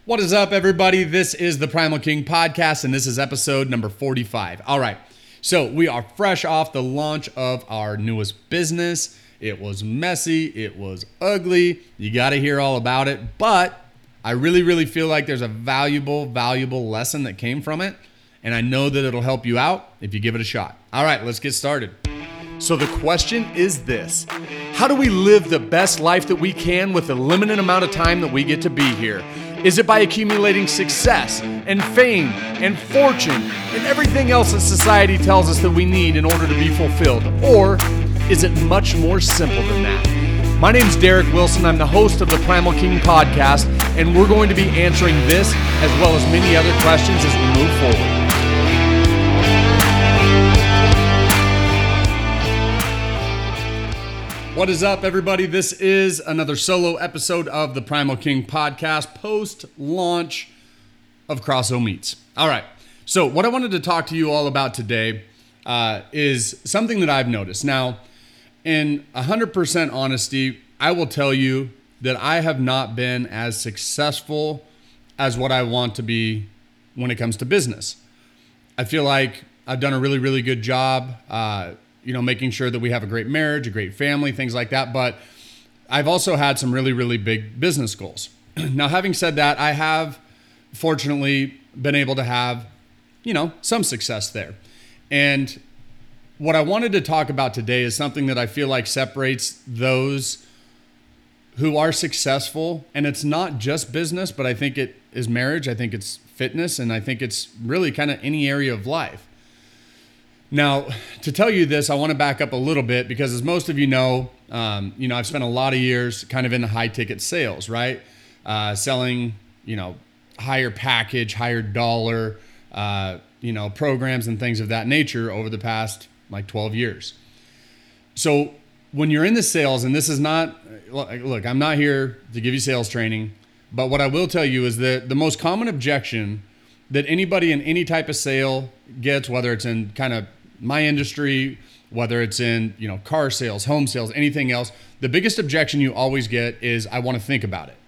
What is up, everybody? This is the Primal King Podcast, and this is episode number 45. All right, so we are fresh off the launch of our newest business. It was messy. It was ugly. You got to hear all about it, but I really feel like there's a valuable lesson that came from it, and I know that it'll help you out if you give it a shot. All right, let's get started. So the question is this: how do we live the best life that we can with the limited amount of time that we get to be here? Is it by accumulating success and fame and fortune and everything else that society tells us that we need in order to be fulfilled? Or is it much more simple than that? My name's Derek Wilson. I'm the host of the Primal King Podcast, and we're going to be answering this as well as many other questions as we move forward. What is up, everybody? This is another solo episode of the Primal King Podcast, post-launch of Crosso Meats. All right, so what I wanted to talk to you all about today is something that I've noticed. Now, in 100% honesty, I will tell you that I have not been as successful as what I want to be when it comes to business. I feel like I've done a really good job making sure that we have a great marriage, a great family, things like that. But I've also had some really big business goals. Now, having said that, I have fortunately been able to have, some success there. And what I wanted to talk about today is something that I feel like separates those who are successful. And it's not just business, but I think it is marriage. I think it's fitness. And I think it's really kind of any area of life. Now, to tell you this, I want to back up a little bit because, as most of you know, I've spent a lot of years kind of in the high ticket sales, right? Selling, higher package, higher dollar, programs and things of that nature over the past 12 years. So when you're in the sales, and this is not, look, I'm not here to give you sales training, but what I will tell you is that the most common objection that anybody in any type of sale gets, whether it's in kind of my industry, whether it's in, car sales, home sales, anything else, the biggest objection you always get is, I want to think about it.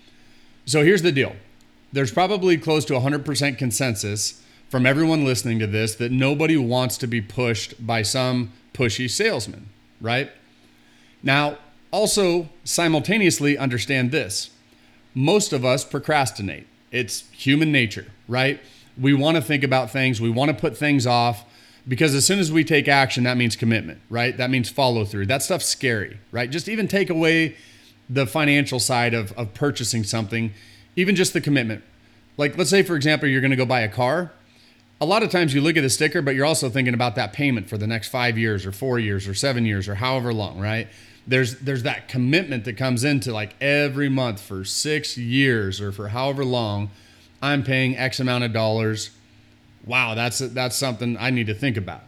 So here's the deal. There's probably close to 100% consensus from everyone listening to this that nobody wants to be pushed by some pushy salesman, right? Now, also simultaneously understand this. Most of us procrastinate. It's human nature, right? We want to think about things. We want to put things off because as soon as we take action, that means commitment, right? That means follow through. That stuff's scary, right? Just even take away the financial side of purchasing something, even just the commitment. Like, let's say, for example, you're going to go buy a car. A lot of times you look at the sticker, but you're also thinking about that payment for the next 5 years or 4 years or 7 years or however long, right? There's that commitment that comes into every month for 6 years or for however long I'm paying X amount of dollars. Wow, that's something I need to think about.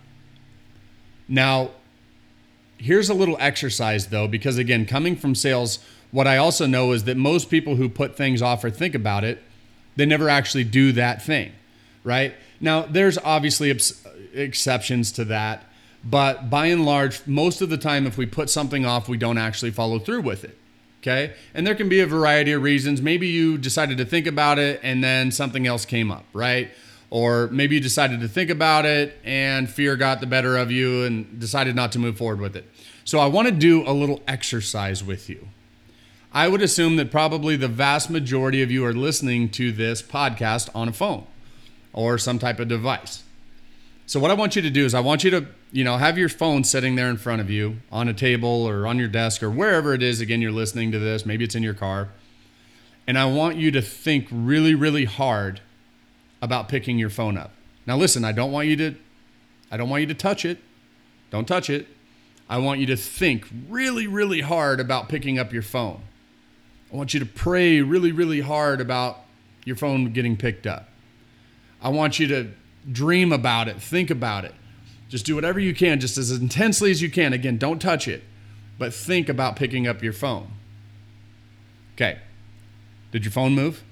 Now, here's a little exercise though, because again, coming from sales, what I also know is that most people who put things off or think about it, they never actually do that thing, right? Now, there's obviously exceptions to that, but by and large, most of the time, if we put something off, we don't actually follow through with it. Okay. And there can be a variety of reasons. Maybe you decided to think about it and then something else came up, right? Or maybe you decided to think about it and fear got the better of you and decided not to move forward with it. So I want to do a little exercise with you. I would assume that probably the vast majority of you are listening to this podcast on a phone or some type of device. So what I want you to do is I want you to, have your phone sitting there in front of you on a table or on your desk or wherever it is. Again, you're listening to this. Maybe it's in your car. And I want you to think really hard about picking your phone up. Now listen, I don't want you to touch it. Don't touch it. I want you to think really hard about picking up your phone. I want you to pray really hard about your phone getting picked up. I want you to dream about it, think about it. Just do whatever you can, just as intensely as you can. Again, don't touch it, but think about picking up your phone. Okay. Did your phone move?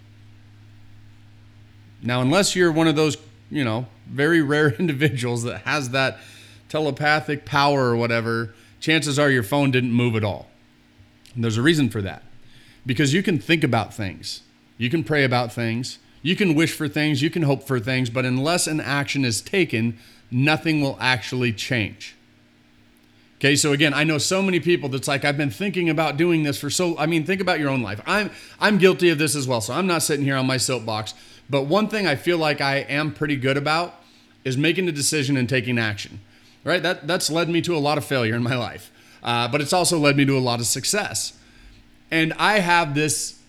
Now, unless you're one of those, very rare individuals that has that telepathic power or whatever, chances are your phone didn't move at all. And there's a reason for that. Because you can think about things. you can pray about things, you can wish for things, you can hope for things, but unless an action is taken, nothing will actually change. Okay, so again, I know so many people that's like, I've been thinking about doing this think about your own life. I'm guilty of this as well, so I'm not sitting here on my soapbox. But one thing I feel like I am pretty good about is making a decision and taking action, right? That's led me to a lot of failure in my life, but it's also led me to a lot of success. And I have this,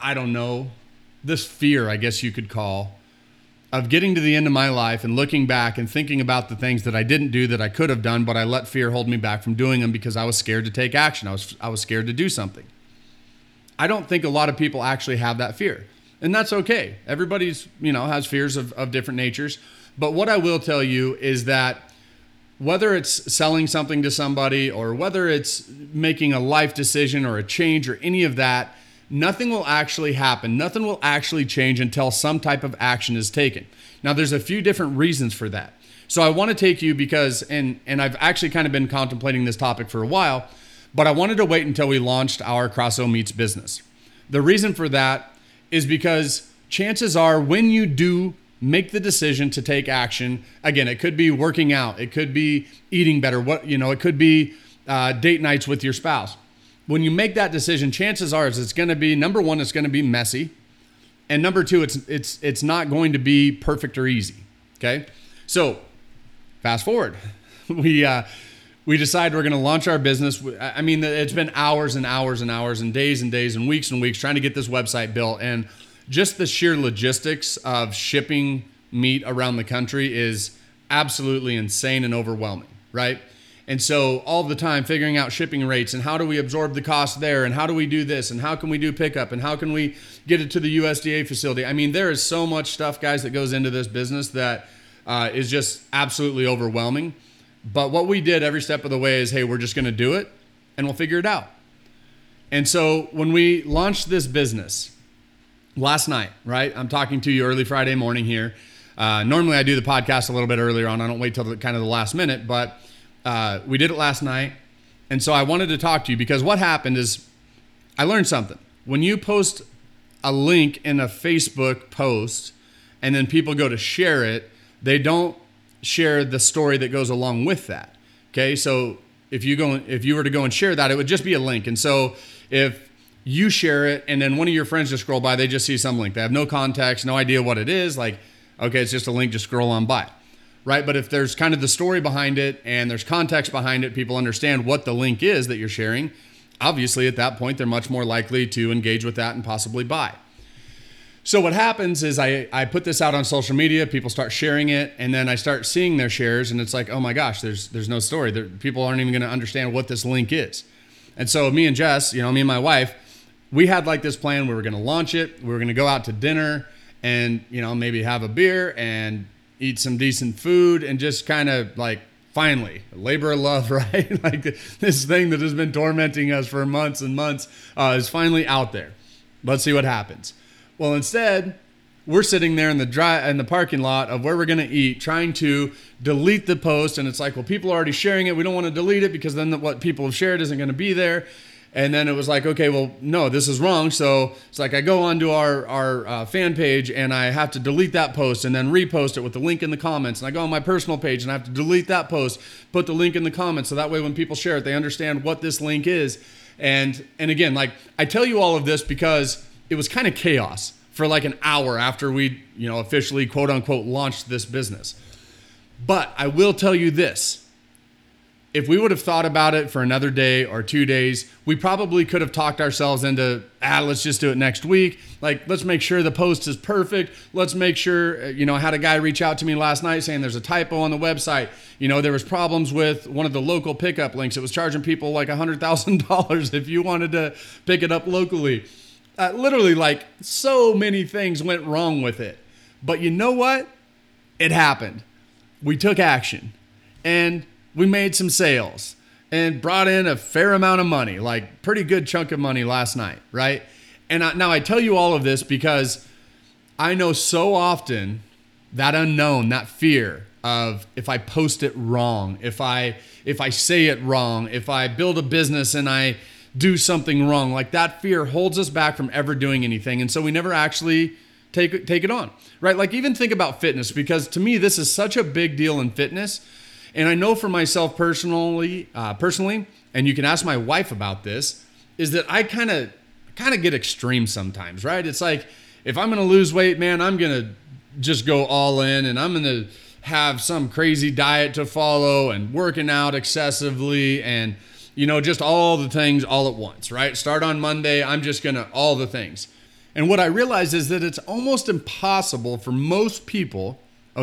this fear, I guess you could call, of getting to the end of my life and looking back and thinking about the things that I didn't do that I could have done, but I let fear hold me back from doing them because I was scared to take action. I was scared to do something. I don't think a lot of people actually have that fear, and that's okay. Everybody's, has fears of different natures. But what I will tell you is that whether it's selling something to somebody or whether it's making a life decision or a change or any of that, nothing will actually happen. Nothing will actually change until some type of action is taken. Now, there's a few different reasons for that. So I want to take you because, and I've actually kind of been contemplating this topic for a while, but I wanted to wait until we launched our Crosso Meats business. The reason for that is because chances are when you do make the decision to take action, again, it could be working out, it could be eating better, it could be date nights with your spouse. When you make that decision, chances are it's going to be, number one, it's going to be messy. And number two, it's not going to be perfect or easy. Okay. So fast forward, we decide we're going to launch our business. I mean, it's been hours and hours and hours and days and weeks trying to get this website built. And just the sheer logistics of shipping meat around the country is absolutely insane and overwhelming. Right. And so all the time figuring out shipping rates and how do we absorb the cost there and how do we do this and how can we do pickup and how can we get it to the USDA facility. I mean, there is so much stuff, guys, that goes into this business that is just absolutely overwhelming. But what we did every step of the way is, hey, we're just going to do it and we'll figure it out. And so when we launched this business last night, right, I'm talking to you early Friday morning here. Normally I do the podcast a little bit earlier on. I don't wait till the last minute, but we did it last night. And so I wanted to talk to you because what happened is I learned something. When you post a link in a Facebook post and then people go to share it, they don't share the story that goes along with that. Okay. So if you were to go and share that, it would just be a link. And so if you share it and then one of your friends just scroll by, they just see some link. They have no context, no idea what it is. Like, okay, it's just a link, just scroll on by. Right? But if there's kind of the story behind it and there's context behind it, people understand what the link is that you're sharing. Obviously, at that point, they're much more likely to engage with that and possibly buy. So what happens is I put this out on social media, people start sharing it, and then I start seeing their shares, and it's like, oh my gosh, there's no story. People aren't even going to understand what this link is. And so me and Jess, me and my wife, we had like this plan. We were going to launch it. We were going to go out to dinner and, maybe have a beer and eat some decent food and just kind of like finally labor of love, right? Like this thing that has been tormenting us for months and months is finally out there. Let's see what happens. Well, instead, we're sitting there in the parking lot of where we're going to eat, trying to delete the post. And it's like, well, people are already sharing it. We don't want to delete it because then what people have shared isn't going to be there. And then it was like, okay, well, no, this is wrong. So it's like I go onto our fan page and I have to delete that post and then repost it with the link in the comments. And I go on my personal page and I have to delete that post, put the link in the comments. So that way when people share it, they understand what this link is. And again, like I tell you all of this because it was kind of chaos for like an hour after we, officially quote unquote launched this business. But I will tell you this. If we would have thought about it for another day or 2 days, we probably could have talked ourselves into, let's just do it next week. Like, let's make sure the post is perfect. Let's make sure, I had a guy reach out to me last night saying there's a typo on the website. There was problems with one of the local pickup links. It was charging people like $100,000 if you wanted to pick it up locally. Literally, like so many things went wrong with it. But you know what? It happened. We took action. And we made some sales and brought in a fair amount of money, like pretty good chunk of money last night, right? And now I tell you all of this because I know so often that unknown, that fear of if I post it wrong, if I say it wrong, if I build a business and I do something wrong. Like that fear holds us back from ever doing anything. And so we never actually take it on, right? Like even think about fitness, because to me, this is such a big deal in fitness. And I know for myself personally, and you can ask my wife about this, is that I kind of get extreme sometimes, right? It's like, if I'm going to lose weight, man, I'm going to just go all in, and I'm going to have some crazy diet to follow and working out excessively and, just all the things all at once, right? Start on Monday. I'm just going to all the things. And what I realize is that it's almost impossible for most people,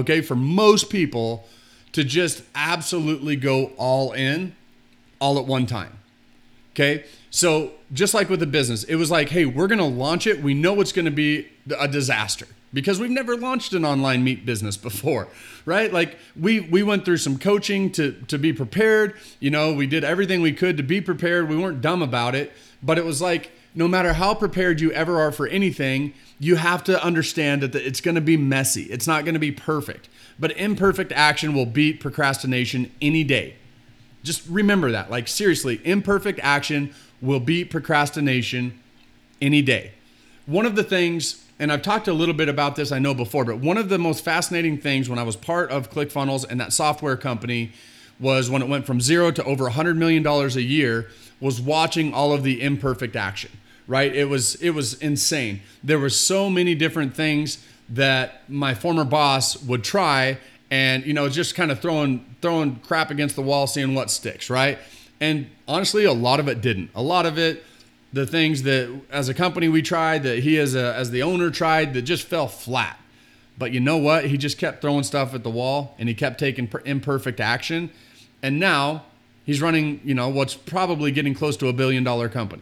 to just absolutely go all in all at one time. Okay. So just like with the business, it was like, hey, we're going to launch it. We know it's going to be a disaster because we've never launched an online meat business before, right? Like we went through some coaching to be prepared. We did everything we could to be prepared. We weren't dumb about it, but it was like, no matter how prepared you ever are for anything, you have to understand that it's going to be messy. It's not going to be perfect, but imperfect action will beat procrastination any day. Just remember that. Like seriously, imperfect action will beat procrastination any day. One of the things, and I've talked a little bit about this, I know before, but one of the most fascinating things when I was part of ClickFunnels and that software company was when it went from zero to over $100 million a year, was watching all of the imperfect action, right? It was insane. There were so many different things that my former boss would try and, just kind of throwing crap against the wall, seeing what sticks, right? And honestly, a lot of it didn't. A lot of it, the things that as a company we tried, that he as the owner tried, that just fell flat. But you know what? He just kept throwing stuff at the wall and he kept taking imperfect action. And now he's running, what's probably getting close to $1 billion company.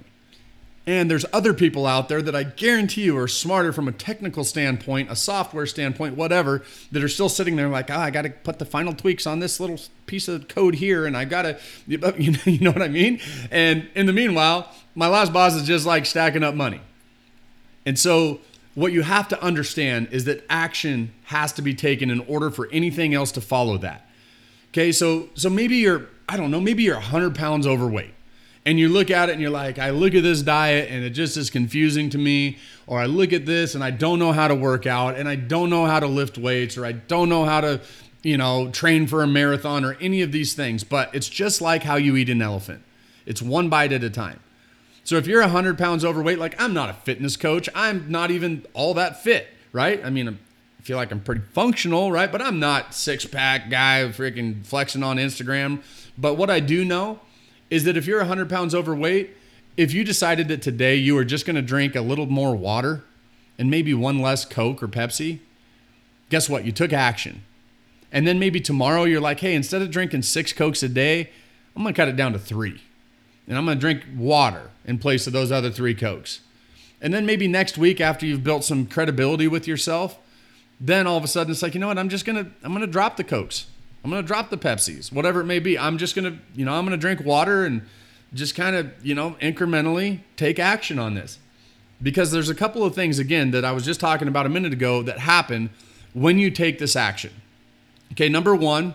And there's other people out there that I guarantee you are smarter from a technical standpoint, a software standpoint, whatever, that are still sitting there like, I got to put the final tweaks on this little piece of code here. And I got to, you know what I mean? And in the meanwhile, my last boss is just like stacking up money. And so what you have to understand is that action has to be taken in order for anything else to follow that. Okay. So maybe maybe you're 100 pounds overweight. And you look at it and you're like, I look at this diet and it just is confusing to me. Or I look at this and I don't know how to work out and I don't know how to lift weights or I don't know how to, train for a marathon or any of these things. But it's just like how you eat an elephant. It's one bite at a time. So if you're 100 pounds overweight, like I'm not a fitness coach. I'm not even all that fit, right? I mean, I feel like I'm pretty functional, right? But I'm not six-pack guy freaking flexing on Instagram. But what I do know is that if you're 100 pounds overweight, if you decided that today you were just going to drink a little more water and maybe one less Coke or Pepsi, guess what? You took action. And then maybe tomorrow you're like, hey, instead of drinking 6 Cokes a day, I'm going to cut it down to 3. And I'm going to drink water in place of those other 3 Cokes. And then maybe next week after you've built some credibility with yourself, then all of a sudden it's like, you know what? I'm going to drop the Cokes. I'm going to drop the Pepsis, whatever it may be. I'm just going to, I'm going to drink water and just kind of, incrementally take action on this. Because there's a couple of things, again, that I was just talking about a minute ago that happen when you take this action. Okay, number one,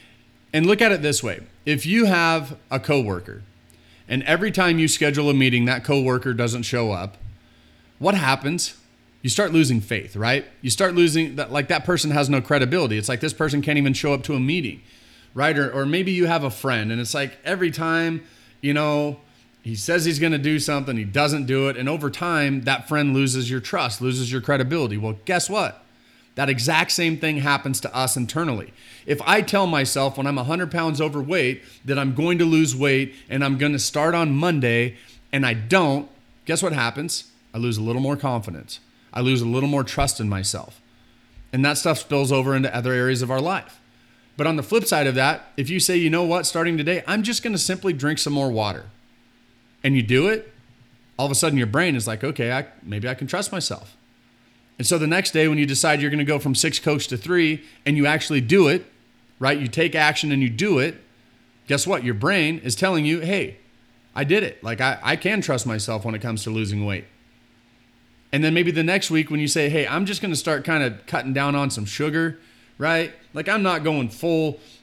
and look at it this way. If you have a coworker and every time you schedule a meeting, that coworker doesn't show up, what happens? You start losing faith, right? You start losing that, like that person has no credibility. It's like this person can't even show up to a meeting, right? Or maybe you have a friend and it's like every time, he says he's going to do something, he doesn't do it. And over time, that friend loses your trust, loses your credibility. Well, guess what? That exact same thing happens to us internally. If I tell myself when I'm 100 pounds overweight that I'm going to lose weight and I'm going to start on Monday and I don't, guess what happens? I lose a little more confidence. I lose a little more trust in myself. And that stuff spills over into other areas of our life. But on the flip side of that, if you say, you know what, starting today, I'm just going to simply drink some more water. And you do it, all of a sudden your brain is like, okay, maybe I can trust myself. And so the next day when you decide you're going to go from 6 Cokes to 3 and you actually do it, right? You take action and you do it. Guess what? Your brain is telling you, hey, I did it. Like I can trust myself when it comes to losing weight. And then maybe the next week when you say, hey, I'm just going to start kind of cutting down on some sugar, right? Like I'm not going full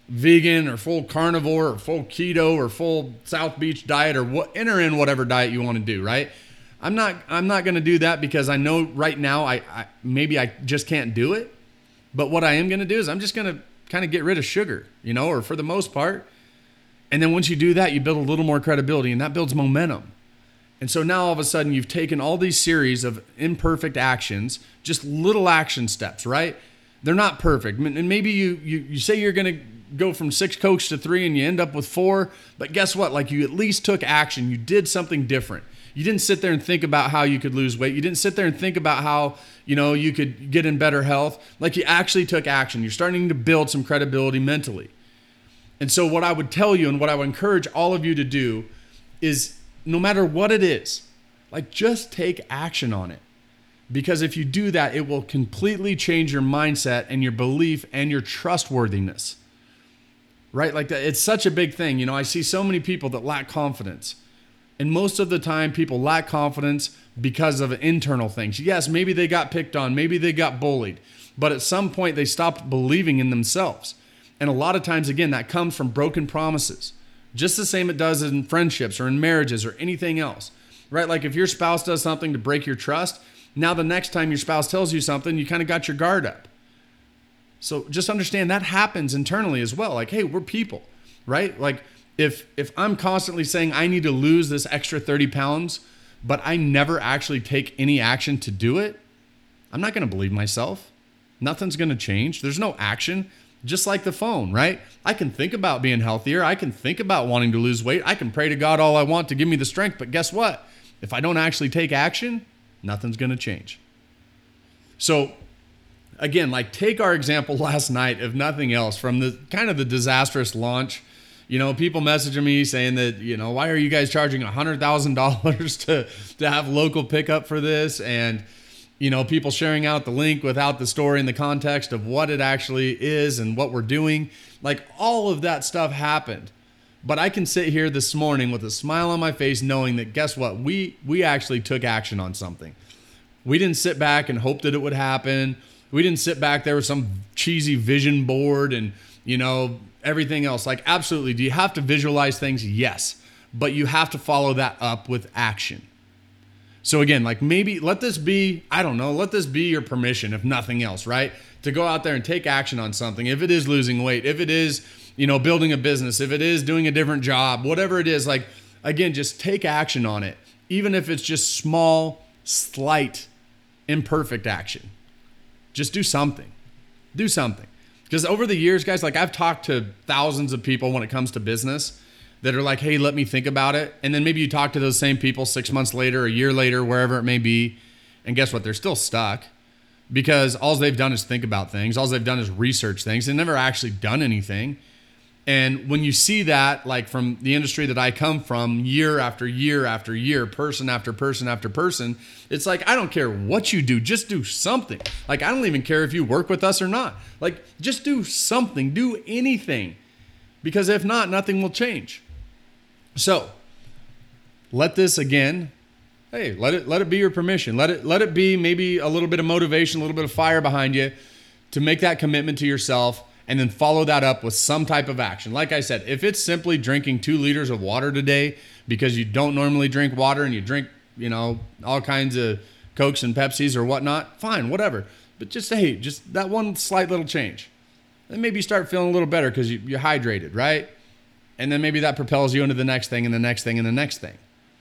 vegan or full carnivore or full keto or full South Beach diet or enter in whatever diet you want to do, right? I'm not going to do that because I know right now I just can't do it. But what I am going to do is I'm just going to kind of get rid of sugar, or for the most part. And then once you do that, you build a little more credibility, and that builds momentum. And so now all of a sudden you've taken all these series of imperfect actions, just little action steps, right? They're not perfect. And maybe you say you're going to go from 6 Cokes to 3 and you end up with 4, but guess what? Like, you at least took action. You did something different. You didn't sit there and think about how you could lose weight. You didn't sit there and think about how, you could get in better health. Like, you actually took action. You're starting to build some credibility mentally. And so what I would tell you and what I would encourage all of you to do is, no matter what it is, like, just take action on it. Because if you do that, it will completely change your mindset and your belief and your trustworthiness. Right? Like, that, it's such a big thing. I see so many people that lack confidence. And most of the time, people lack confidence because of internal things. Yes, maybe they got picked on. Maybe they got bullied. But at some point, they stopped believing in themselves. And a lot of times, again, that comes from broken promises. Just the same it does in friendships or in marriages or anything else. Right? Like, if your spouse does something to break your trust, now the next time your spouse tells you something, you kind of got your guard up. So just understand that happens internally as well. Like, hey, we're people, right? Like, if I'm constantly saying I need to lose this extra 30 pounds, but I never actually take any action to do it, I'm not going to believe myself. Nothing's going to change. There's no action. Just like the phone, right? I can think about being healthier. I can think about wanting to lose weight. I can pray to God all I want to give me the strength. But guess what? If I don't actually take action, nothing's going to change. So again, like, take our example last night, if nothing else, from the kind of the disastrous launch. People messaging me saying that, why are you guys charging $100,000 to have local pickup for this? And, people sharing out the link without the story and the context of what it actually is and what we're doing. Like, all of that stuff happened. But I can sit here this morning with a smile on my face knowing that, guess what? We actually took action on something. We didn't sit back and hope that it would happen. We didn't sit back there with some cheesy vision board and, everything else. Like, absolutely. Do you have to visualize things? Yes. But you have to follow that up with action. So again, like, maybe let this be your permission, if nothing else, right? To go out there and take action on something. If it is losing weight, if it is, building a business, if it is doing a different job, whatever it is, like, again, just take action on it. Even if it's just small, slight, imperfect action. Just do something. Do something. Because over the years, guys, like, I've talked to thousands of people when it comes to business that are like, hey, let me think about it. And then maybe you talk to those same people 6 months later, a year later, wherever it may be. And guess what? They're still stuck because all they've done is think about things. All they've done is research things. They've never actually done anything. And when you see that, like, from the industry that I come from, year after year after year, person after person after person, it's like, I don't care what you do, just do something. Like, I don't even care if you work with us or not. Like, just do something, do anything. Because if not, nothing will change. So, let this again, hey, let it be your permission. Let it be maybe a little bit of motivation, a little bit of fire behind you to make that commitment to yourself. And then follow that up with some type of action. Like I said, if it's simply drinking 2 liters of water today because you don't normally drink water and you drink, all kinds of Cokes and Pepsis or whatnot, fine, whatever. But just that one slight little change. Then maybe you start feeling a little better because you're hydrated, right? And then maybe that propels you into the next thing and the next thing and the next thing.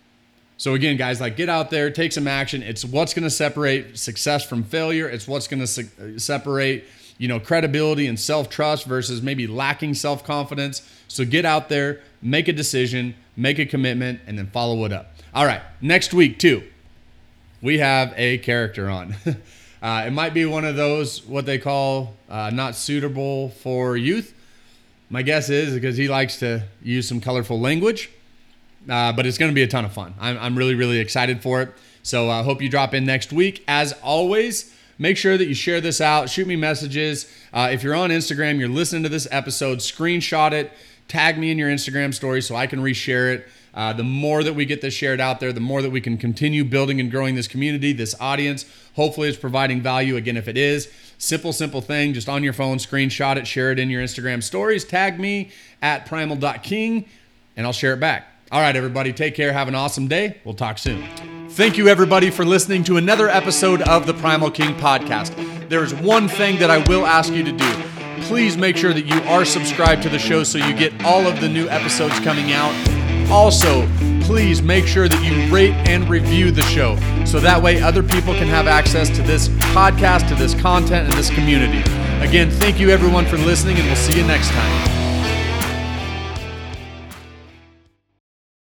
So again, guys, like, get out there, take some action. It's what's going to separate success from failure. It's what's going to separate credibility and self-trust versus maybe lacking self-confidence. So get out there, make a decision, make a commitment, and then follow it up. All right, next week too, we have a character on. It might be one of those, what they call not suitable for youth. My guess is because he likes to use some colorful language, but it's going to be a ton of fun. I'm really, really excited for it. So I hope you drop in next week. As always, make sure that you share this out. Shoot me messages. If you're on Instagram, you're listening to this episode, screenshot it, tag me in your Instagram story so I can reshare it. The more that we get this shared out there, the more that we can continue building and growing this community, this audience. Hopefully it's providing value. Again, if it is, simple thing, just on your phone, screenshot it, share it in your Instagram stories, tag me at primal.king, and I'll share it back. All right, everybody, take care. Have an awesome day. We'll talk soon. Thank you, everybody, for listening to another episode of the Primal King podcast. There is one thing that I will ask you to do. Please make sure that you are subscribed to the show so you get all of the new episodes coming out. Also, please make sure that you rate and review the show so that way other people can have access to this podcast, to this content, and this community. Again, thank you everyone for listening, and we'll see you next time.